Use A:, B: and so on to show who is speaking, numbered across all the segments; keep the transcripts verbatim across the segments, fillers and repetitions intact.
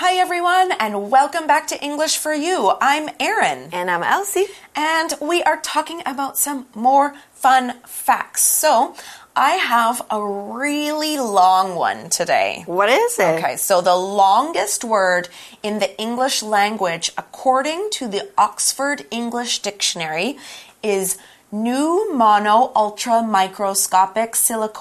A: Hi everyone, and welcome back to English for You. I'm Erin.
B: And I'm Elsie.
A: And we are talking about some more fun facts. So, I have a really long one today.
B: What is it?
A: Okay, so the longest word in the English language, according to the Oxford English Dictionary, is New Mono Ultra Microscopic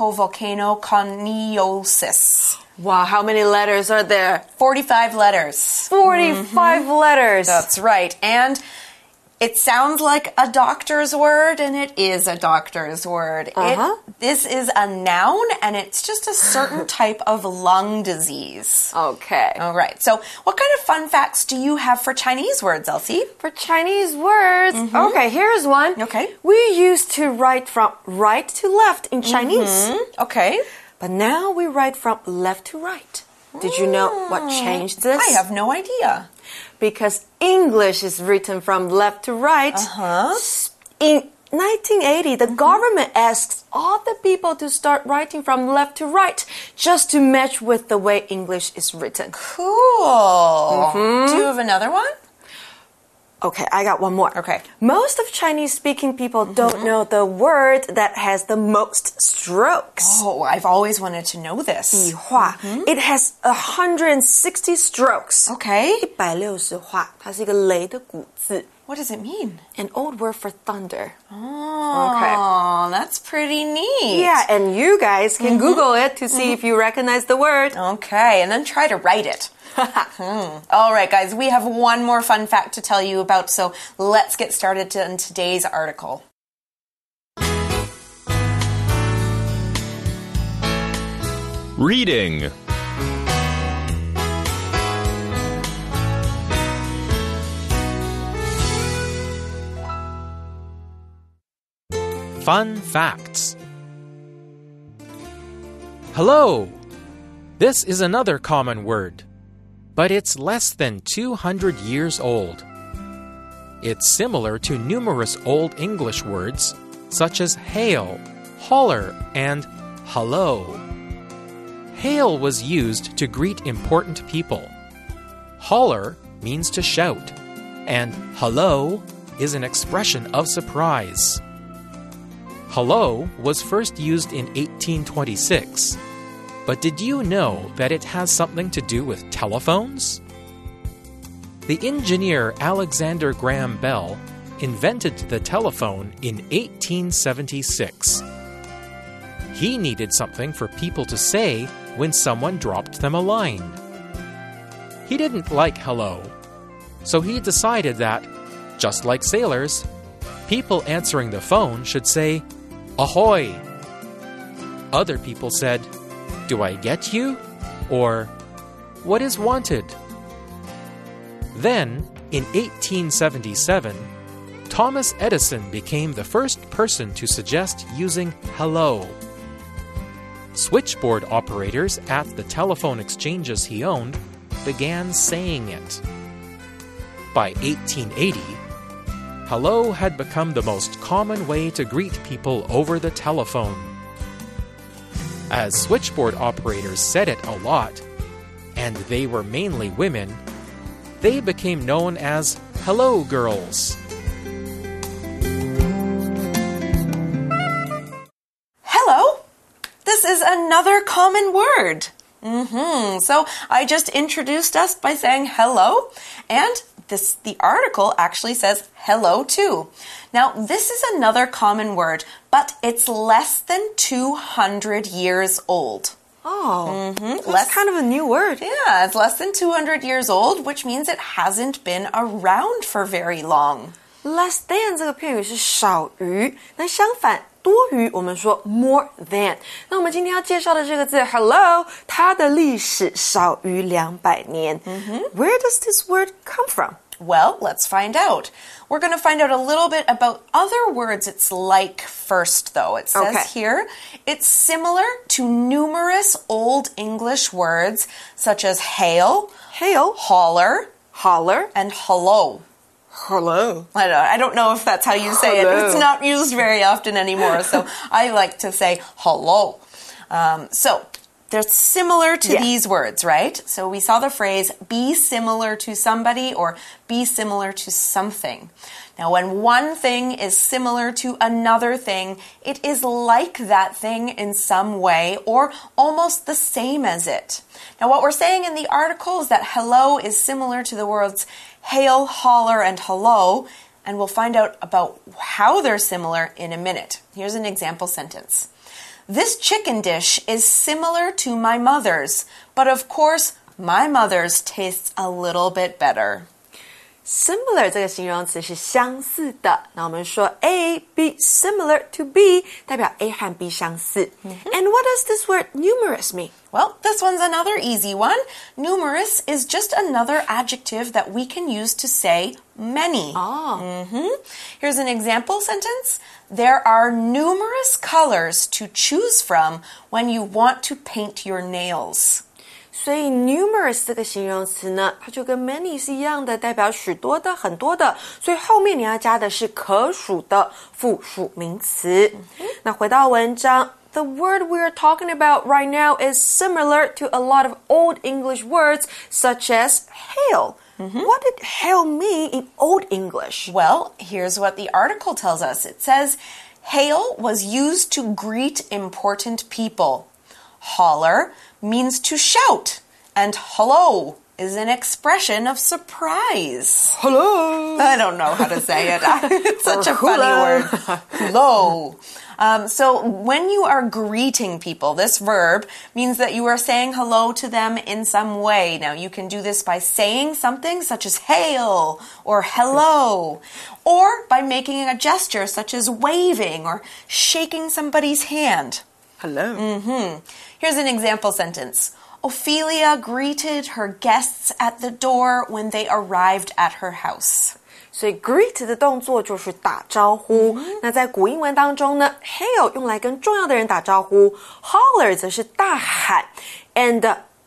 A: Silicovolcanoconiosis.
B: Wow, how many letters are there?
A: forty-five letters.
B: forty-five mm-hmm. letters.
A: That's right. And it sounds like a doctor's word, and it is a doctor's word.
B: Uh-huh.
A: It, this is a noun, and it's just a certain type of lung disease.
B: Okay.
A: All right. So what kind of fun facts do you have for Chinese words, Elsie?
B: For Chinese words? Mm-hmm. Okay, here's one.
A: Okay.
B: We used to write from right to left in Chinese.
A: Mm-hmm. Okay.
B: But now we write from left to right. Did you know what changed this?
A: I have no idea.
B: Because English is written from left to right.
A: Uh-huh.
B: In nineteen eighty, the mm-hmm. government asks all the people to start writing from left to right just to match with the way English is written.
A: Cool.
B: Mm-hmm.
A: Do you have another one?
B: Okay, I got one more.
A: Okay.
B: Most of Chinese-speaking people mm-hmm. don't know the word that has the most strokes.
A: Oh, I've always wanted to know this.
B: 笔画. Mm-hmm. It has one hundred sixty strokes.
A: Okay.
B: 一百六十画. 它是一个雷的古字.
A: What does it mean?
B: An old word for thunder.
A: Oh,
B: okay.
A: That's pretty neat.
B: Yeah, and you guys can mm-hmm. Google it to see mm-hmm. if you recognize the word.
A: Okay, and then try to write it. hmm. All right, guys, we have one more fun fact to tell you about, so let's get started to, in today's article.
C: Reading. Fun facts. Hello. This is another common word, but it's less than two hundred years old. It's similar to numerous Old English words such as hail, holler, and hello. Hail was used to greet important people. Holler means to shout, and hello is an expression of surprise. Hello was first used in eighteen twenty-six. But did you know that it has something to do with telephones? The engineer Alexander Graham Bell invented the telephone in eighteen seventy-six. He needed something for people to say when someone dropped them a line. He didn't like hello, so he decided that, just like sailors, people answering the phone should say, ahoy. Other people said, do I get you? Or, what is wanted? Then, in eighteen seventy-seven, Thomas Edison became the first person to suggest using hello. Switchboard operators at the telephone exchanges he owned began saying it. By eighteen eighty, hello had become the most common way to greet people over the telephone. As switchboard operators said it a lot, and they were mainly women, they became known as hello girls.
A: Hello? This is another common word. Mm-hmm. So I just introduced us by saying hello, and this the article actually says hello too. Now, this is another common word, but it's less than two hundred years old.
B: Oh,
A: mm-hmm.
B: that's
A: less,
B: kind of a new word.
A: Yeah, it's less than two hundred years old, which means it hasn't been around for very long.
B: Less than 这个片语是少于，那相反多于我们说 more than。那我们今天要介绍的这个字 hello， 它的历史少于两百年。Mm-hmm. Where does this word come from?
A: Well, let's find out. We're going to find out a little bit about other words it's like first, though. It says
B: okay.
A: here, it's similar to numerous Old English words such as hail,
B: hail,
A: holler,
B: holler,
A: and hello.
B: Hello.
A: I don't, I don't know if that's how you say
B: hello.
A: it. It's not used very often anymore, so I like to say hello. Um, so, they're similar to
B: Yeah.
A: these words, right? So we saw the phrase be similar to somebody or be similar to something. Now, when one thing is similar to another thing, it is like that thing in some way or almost the same as it. Now, what we're saying in the article is that hello is similar to the words hail, holler, and hello, and we'll find out about how they're similar in a minute. Here's an example sentence. This chicken dish is similar to my mother's, but of course, my mother's tastes a little bit better.
B: Similar 这个形容词是相似的，那我们说 A, B, similar to B 代表 A 和 B 相似。And what does this word numerous mean?
A: Well, this one's another easy one. Numerous is just another adjective that we can use to say many.
B: Oh.
A: Mm-hmm. Here's an example sentence. There are numerous colors to choose from when you want to paint your nails.
B: 所以 numerous 这个形容词呢，它就跟 many 是一样的，代表许多的、很多的，所以后面你要加的是可数的复数名词。那回到文章 The word we are talking about right now is similar to a lot of Old English words such as hail. What did hail mean in Old English?
A: Well, here's what the article tells us. It says, hail was used to greet important people. Holler means to shout, and hello is an expression of surprise.
B: Hello.
A: I don't know how to say it. It's such
B: Or
A: a funny
B: hello.
A: word. Hello. Um, so when you are greeting people, this verb means that you are saying hello to them in some way. Now, you can do this by saying something such as hail or hello, or by making a gesture such as waving or shaking somebody's hand.
B: Hello.
A: Mm-hmm. Here's an example sentence. Ophelia greeted her guests at the door when they arrived at her house.
B: 所以 greet 的动作就是打招呼。那在古英文当中呢 hail 用来跟重要的人打招呼 holler 则是大喊 and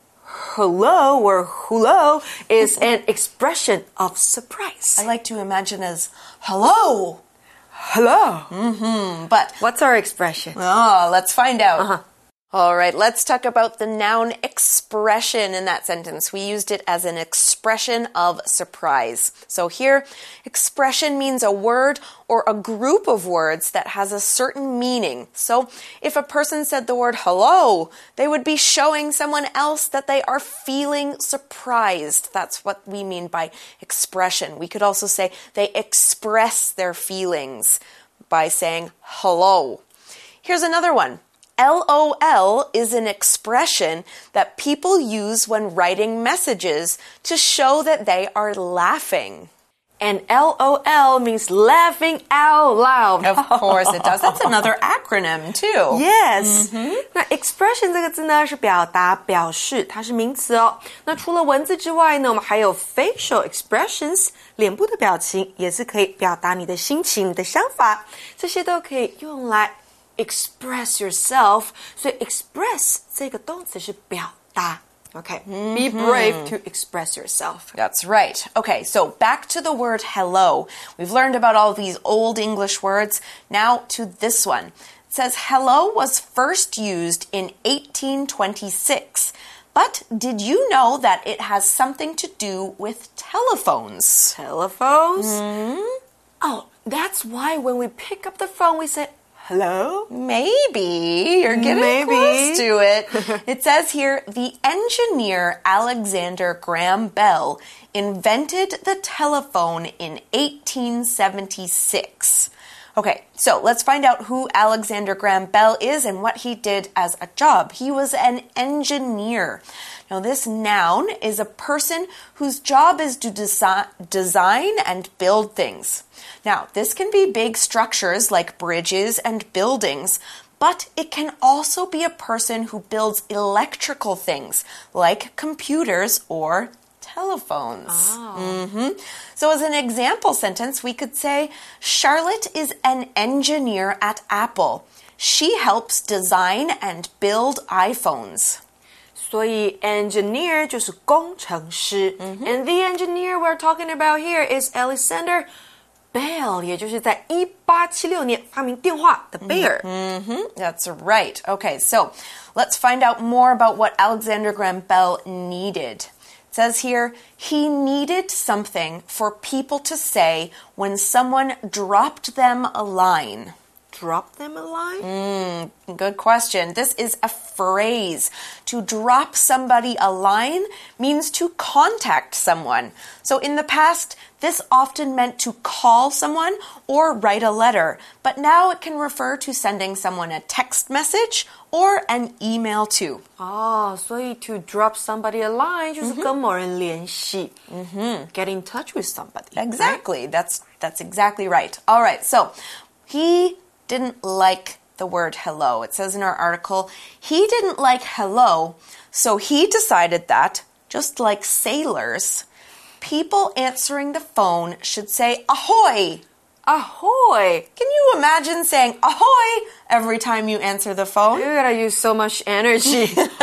B: hello or hello is an expression of surprise.
A: I like to imagine as hello.
B: Hello.
A: Mm-hmm. But
B: What's our expression?
A: oh, let's find out.
B: Uh-huh.
A: All right, let's talk about the noun expression in that sentence. We used it as an expression of surprise. So here, expression means a word or a group of words that has a certain meaning. So if a person said the word hello, they would be showing someone else that they are feeling surprised. That's what we mean by expression. We could also say they express their feelings by saying hello. Here's another one. L O L is an expression that people use when writing messages to show that they are laughing.
B: And L O L means laughing out loud.
A: Of course it does. That's another acronym too.
B: Yes. 那 expression 这个字呢是表达、表示，它是名词哦。那除了文字之外呢，我们还有 facial expressions， 脸部的表情也是可以表达你的心情、你的想法，这些都可以用来 express yourself。所以 express 这个动词是表达。Okay, be brave to express yourself.
A: That's right. Okay, so back to the word hello. We've learned about all these old English words. Now to this one. It says hello was first used in eighteen twenty-six. But did you know that it has something to do with telephones?
B: Telephones? Oh, that's why when we pick up the phone we say, hello?
A: Maybe. You're getting
B: Maybe.
A: close to it. It says here, the engineer Alexander Graham Bell invented the telephone in eighteen seventy-six. Okay, so let's find out who Alexander Graham Bell is and what he did as a job. He was an engineer. Now, this noun is a person whose job is to desi- design and build things. Now, this can be big structures like bridges and buildings, but it can also be a person who builds electrical things like computers or telephones.
B: Oh.
A: Mm-hmm. So as an example sentence, we could say, Charlotte is an engineer at Apple. She helps design and build iPhones.
B: 所以 engineer 就是工程师。And the engineer we're talking about here is Alexander Bell， 也就是在一八七六年发明电话的贝尔。
A: Mm-hmm, that's right. Okay, so let's find out more about what Alexander Graham Bell needed. It says here, he needed something for people to say when someone dropped them a line.
B: Drop them a line?
A: Mm, good question. This is a phrase. To drop somebody a line means to contact someone. So in the past, this often meant to call someone or write a letter. But now it can refer to sending someone a text message or an email too.
B: 哦，所以 to drop somebody a line 就是跟某人联系。Mm-hmm. Get in touch with somebody.
A: Exactly. Right? That's, that's exactly right. All right. So he didn't like the word hello. It says in our article, he didn't like hello, so he decided that, just like sailors, people answering the phone should say ahoy.
B: Ahoy!
A: Can you imagine saying ahoy every time you answer the phone?
B: You gotta use so much energy.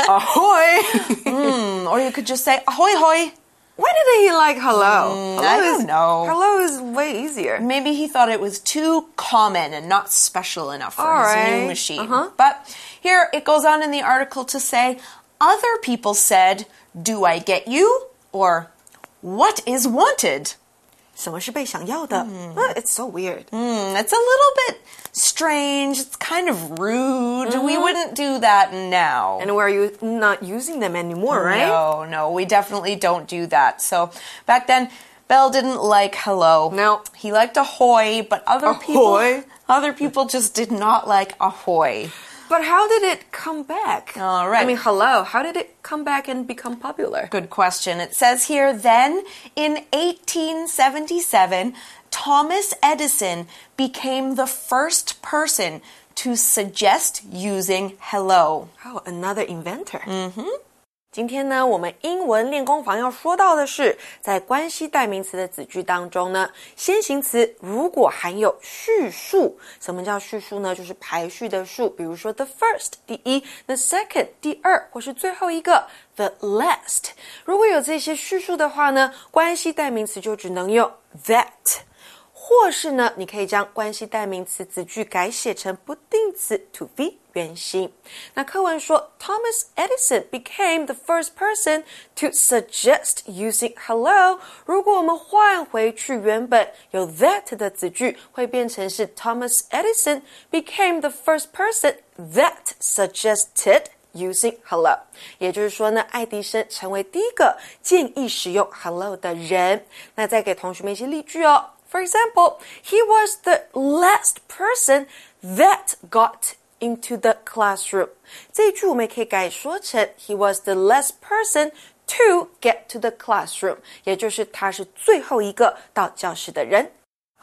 B: Ahoy!
A: mm, or you could just say ahoy hoy.
B: Why didn't he like hello?
A: Mm,
B: hello
A: I don't
B: is,
A: know.
B: Hello is way easier.
A: Maybe he thought it was too common and not special enough for
B: All
A: his
B: right.
A: new machine.
B: Uh-huh.
A: But here it goes on in the article to say, other people said, do I get you? Or, what is wanted?
B: 什么是被想要的? Mm. Oh, it's so weird.
A: Mm, it's a little bit strange. It's kind of rude. Mm-hmm. We wouldn't do that now.
B: And we're u- not using them anymore, right?
A: No, no, we definitely don't do that. So back then, Bell didn't like hello.
B: No.
A: He liked ahoy, but other
B: ahoy.
A: people other people just did not like ahoy.
B: But how did it come back?
A: All right.
B: I mean, hello. How did it come back and become popular?
A: Good question. It says here, then in eighteen seventy-seven, Thomas Edison became the first person to suggest using hello.
B: Oh, another inventor.
A: Mm-hmm.
B: 今天呢，我们英文练功房要说到的是，在关系代名词的子句当中呢，先行词如果含有序数，什么叫序数呢？就是排序的数，比如说 the first 第一 ，the second 第二，或是最后一个 the last。如果有这些序数的话呢，关系代名词就只能用 that。或是呢，你可以将关系代名词子句改写成不定词 to be 原形。那课文说 Thomas Edison became the first person to suggest using hello。如果我们换回去原本有 that 的子句，会变成是 Thomas Edison became the first person that suggested using hello。也就是说呢，爱迪生成为第一个建议使用 hello 的人。那再给同学们一些例句哦。For example, he was the last person that got into the classroom. 这一句我们也可以改说成 He was the last person to get to the classroom. 也就是他是最后一个到教室的人。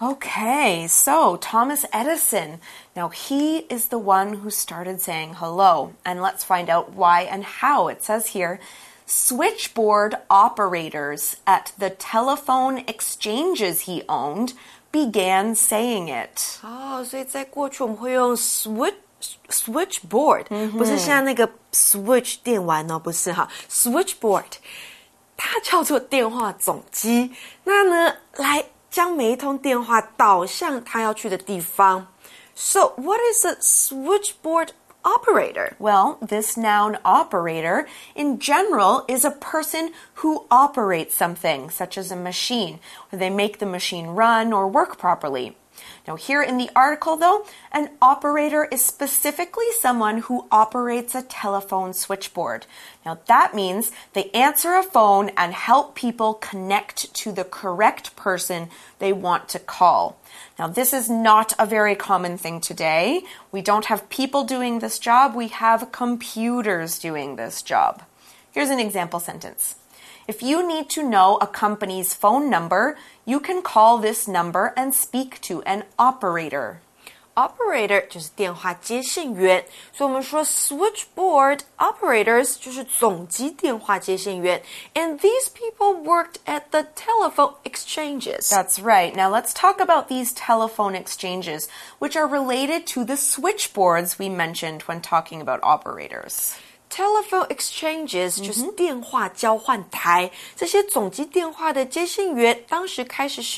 A: Okay, so Thomas Edison. Now he is the one who started saying hello. And let's find out why and how. It says here, switchboard operators at the telephone exchanges he owned began saying it.
B: 哦，所以在过去我们会用 switch switchboard，、嗯、不是像那个 switch 电玩哦，不是哈 ，switchboard， 它叫做电话总机。那呢，来将每一通电话导向他要去的地方。So what is a switchboard operator?
A: Well, this noun operator in general is a person who operates something, such as a machine, where they make the machine run or work properly. Now, here in the article, though, an operator is specifically someone who operates a telephone switchboard. Now, that means they answer a phone and help people connect to the correct person they want to call. Now, this is not a very common thing today. We don't have people doing this job. We have computers doing this job. Here's an example sentence. If you need to know a company's phone number, you can call this number and speak to an operator.
B: Operator 就是电话接线员，所以我们说 switchboard operators 就是总机电话接线员。And these people worked at the telephone exchanges.
A: That's right. Now let's talk about these telephone exchanges, which are related to the switchboards we mentioned when talking about operators.
B: Telephone exchanges 就是电话交换台，这些总机电话的接线员当时开始使用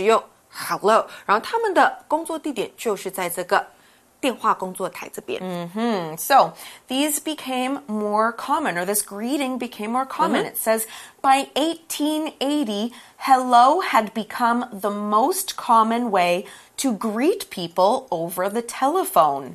B: hello， 然后他们的工作地点就是在这个电话工作台这边。
A: Mm-hmm. So these became more common, or this greeting became more common. Mm-hmm. It says by eighteen eighty, hello had become the most common way to greet people over the telephone.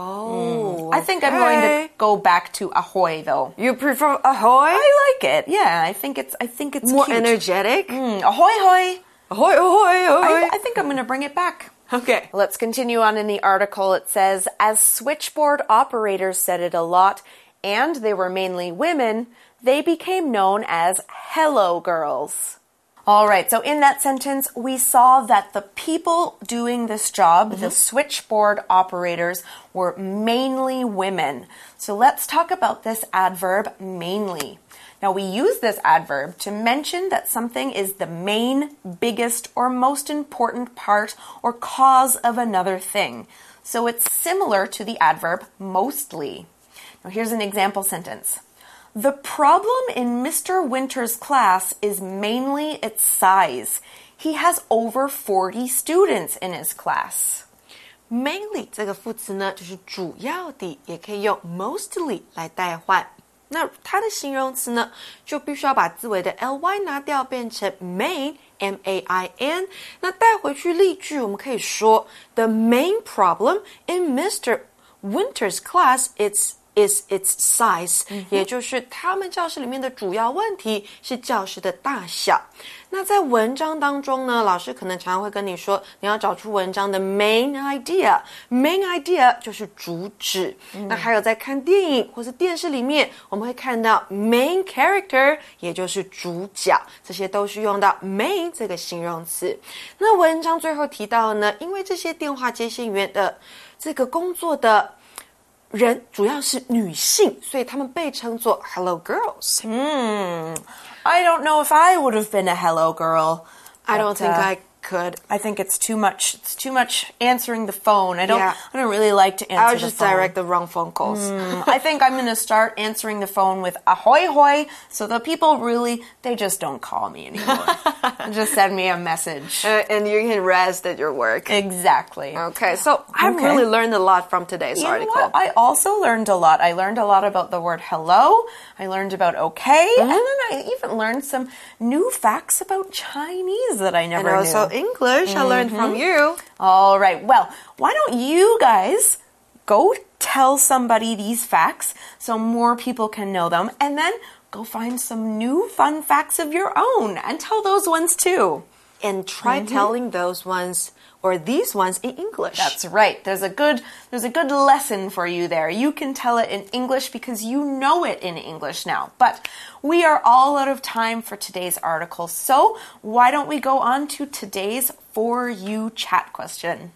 B: Oh,
A: mm. I think
B: okay.
A: I'm going to go back to ahoy, though.
B: You prefer ahoy?
A: I like it. Yeah, I think it's. I think it's
B: more
A: cute.
B: energetic.
A: Mm, ahoy, hoy.
B: Ahoy, ahoy, ahoy.
A: I, I think I'm going to bring it back.
B: Okay.
A: Let's continue on in the article. It says, as switchboard operators said it a lot, and they were mainly women, they became known as hello girls. All right, so in that sentence, we saw that the people doing this job, mm-hmm. the switchboard operators, were mainly women. So let's talk about this adverb, mainly. Now, we use this adverb to mention that something is the main, biggest, or most important part or cause of another thing. So it's similar to the adverb mostly. Now, here's an example sentence. The problem in Mister Winter's class is mainly its size. He has over forty students in his class.
B: Mainly 这个副词呢，就是主要的，也可以用 mostly 来代换。那它的形容词呢，就必须要把字尾的 ly 拿掉，变成 main m a i n。那带回去例句，我们可以说 The main problem in Mister Winter's class is is its size，、嗯、也就是他们教室里面的主要问题是教室的大小。那在文章当中呢，老师可能常常会跟你说，你要找出文章的 main idea。main idea 就是主旨。嗯、那还有在看电影或是电视里面，我们会看到 main character， 也就是主角，这些都是用到 main 这个形容词。那文章最后提到呢，因为这些电话接线员的这个工作的人主要是女性，所以他们被称作 Hello Girls.
A: Hmm. I don't know if I would have been a hello girl.
B: I don't think
A: uh,
B: I could.
A: I think it's too much. It's too much answering the phone. I don't.
B: Yeah.
A: I don't really like to answer
B: I would
A: the
B: just
A: phone.
B: direct the wrong phone calls.
A: Mm, I think I'm going to start answering the phone with ahoy hoy, so the people really they just don't call me anymore. Just send me a message.
B: Uh, and you can rest at your work.
A: Exactly.
B: Okay, so I've
A: Okay.
B: really learned a lot from today's
A: You
B: article.
A: know what? I also learned a lot. I learned a lot about the word hello. I learned about okay. Mm-hmm. And then I even learned some new facts about Chinese that I never
B: and also
A: knew.
B: English, mm-hmm. I learned from you.
A: All right. Well, why don't you guys go tell somebody these facts so more people can know them, and then go find some new fun facts of your own and tell those ones too.
B: And try mm-hmm. telling those ones or these ones in English.
A: That's right. There's a good there's a good lesson for you there. You can tell it in English because you know it in English now. But we are all out of time for today's article. So why don't we go on to today's For You chat question?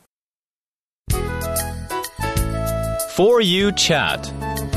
D: For You chat.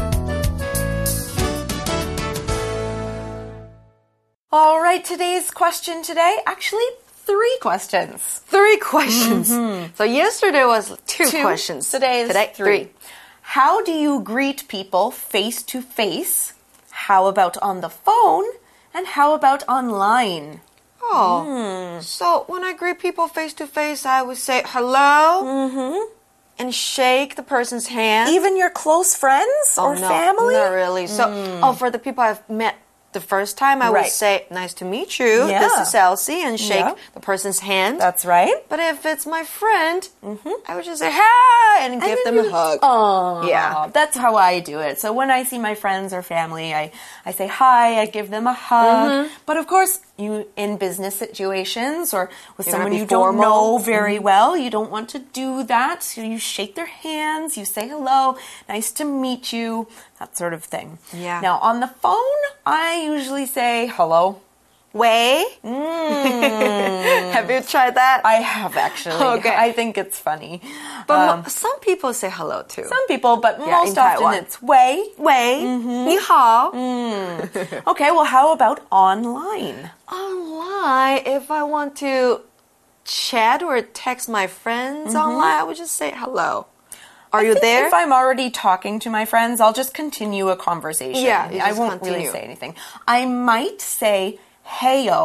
A: All right, today's question today, actually three questions.
B: Three questions.
A: Mm-hmm.
B: So yesterday was two,
A: two.
B: questions.
A: Today is
B: today,
A: three.
B: three.
A: How do you greet people face to face? How about on the phone? And how about online?
B: Oh, mm. So when I greet people face to face, I would say hello
A: mm-hmm.
B: and shake the person's hand.
A: Even your close friends
B: oh,
A: or
B: no,
A: family?
B: Not really. So, mm. oh, for the people I've met the first time, I
A: right.
B: would say, nice to meet you.
A: Yeah.
B: This is Elsie, and shake
A: yeah.
B: the person's hand.
A: That's right.
B: But if it's my friend,
A: mm-hmm.
B: I would just say, hi, and, and give them
A: you,
B: a hug.
A: Oh,
B: yeah.
A: That's how I do it. So when I see my friends or family, I, I say hi, I give them a hug. Mm-hmm. But of course, you in business situations or with
B: You're
A: someone you
B: formal.
A: don't know very
B: mm-hmm.
A: well, you don't want to do that. So you shake their hands, you say hello, nice to meet you, that sort of thing.
B: Yeah.
A: Now, on the phone, I usually say hello.
B: Way?
A: Mm.
B: Have you tried that?
A: I have actually.
B: Okay.
A: I think it's funny.
B: But
A: um,
B: mo- some people say hello too.
A: Some people, but
B: yeah,
A: most often
B: Taiwan.
A: it's way.
B: Way.
A: Mm-hmm.
B: 你好.
A: Mm. Okay, well, how about online?
B: Online, if I want to chat or text my friends mm-hmm. online, I would just say hello. Are
A: I
B: you
A: think
B: there?
A: If I'm already talking to my friends, I'll just continue a conversation.
B: Yeah, you
A: I
B: just
A: won't
B: continue.
A: really say anything. I might say heyo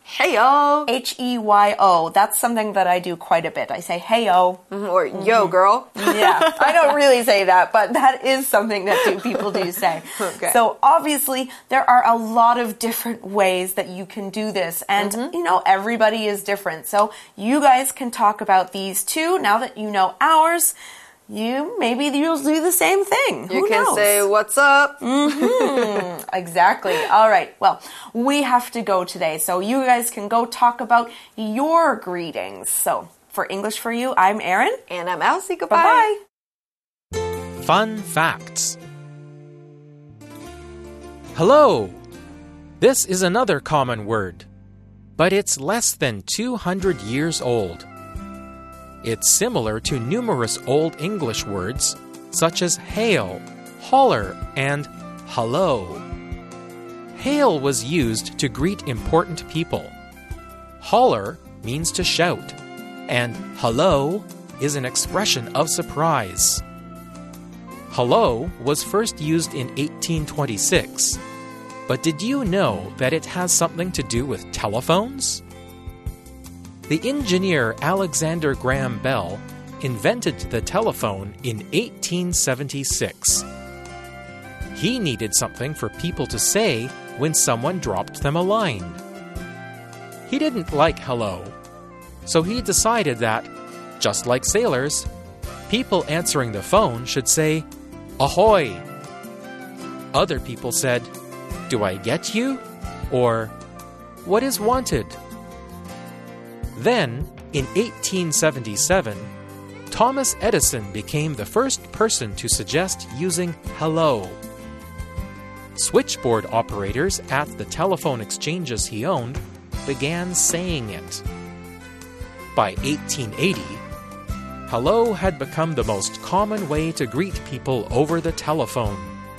B: Heyo.
A: H E Y O. That's something that I do quite a bit. I say heyo.
B: Mm-hmm. Or yo, girl.
A: Yeah, I don't really say that, but that is something that do, people do say.
B: Okay.
A: So obviously, there are a lot of different ways that you can do this. And, mm-hmm. you know, everybody is different. So you guys can talk about these too. Now that you know ours, you maybe you'll do the same thing.
B: You
A: Who
B: can
A: knows?
B: say, what's up?
A: Mm-hmm. Exactly. All right. Well, we have to go today. So you guys can go talk about your greetings. So for English for You, I'm Erin.
B: And I'm Elsie. Goodbye.
A: Bye-bye.
C: Fun facts. Hello. This is another common word, but it's less than two hundred years old. It's similar to numerous Old English words such as hail, holler, and hello. Hail was used to greet important people. Holler means to shout, and hello is an expression of surprise. Hello was first used in eighteen twenty-six, but did you know that it has something to do with telephones? The engineer Alexander Graham Bell invented the telephone in eighteen seventy-six. He needed something for people to say when someone dropped them a line. He didn't like hello, so he decided that, just like sailors, people answering the phone should say, ahoy. Other people said, do I get you? Or, what is wanted? Then, in eighteen seventy-seven, Thomas Edison became the first person to suggest using hello. Switchboard operators at the telephone exchanges he owned began saying it. By eighteen eighty, hello had become the most common way to greet people over the telephone.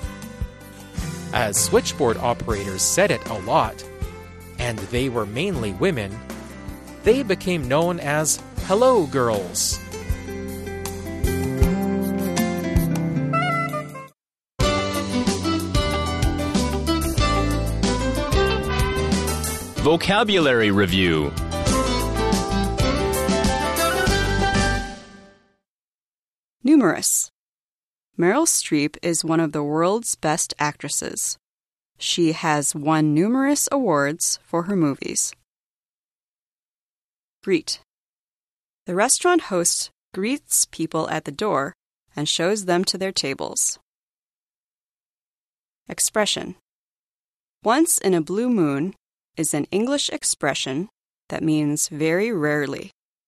C: As switchboard operators said it a lot, and they were mainly women, they became known as hello girls.
D: Vocabulary Review.
E: Numerous. Meryl Streep is one of the world's best actresses. She has won numerous awards for her movies. Greet. The restaurant host greets people at the door and shows them to their tables. Expression. Once in a blue moon is an English expression that means very rarely.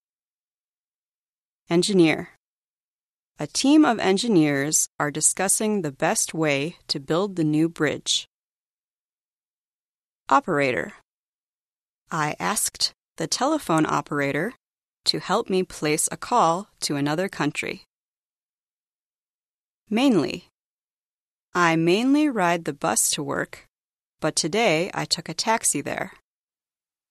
E: Engineer. A team of engineers are discussing the best way to build the new bridge. Operator. I asked the telephone operator to help me place a call to another country. Mainly. I mainly ride the bus to work, but today I took a taxi there.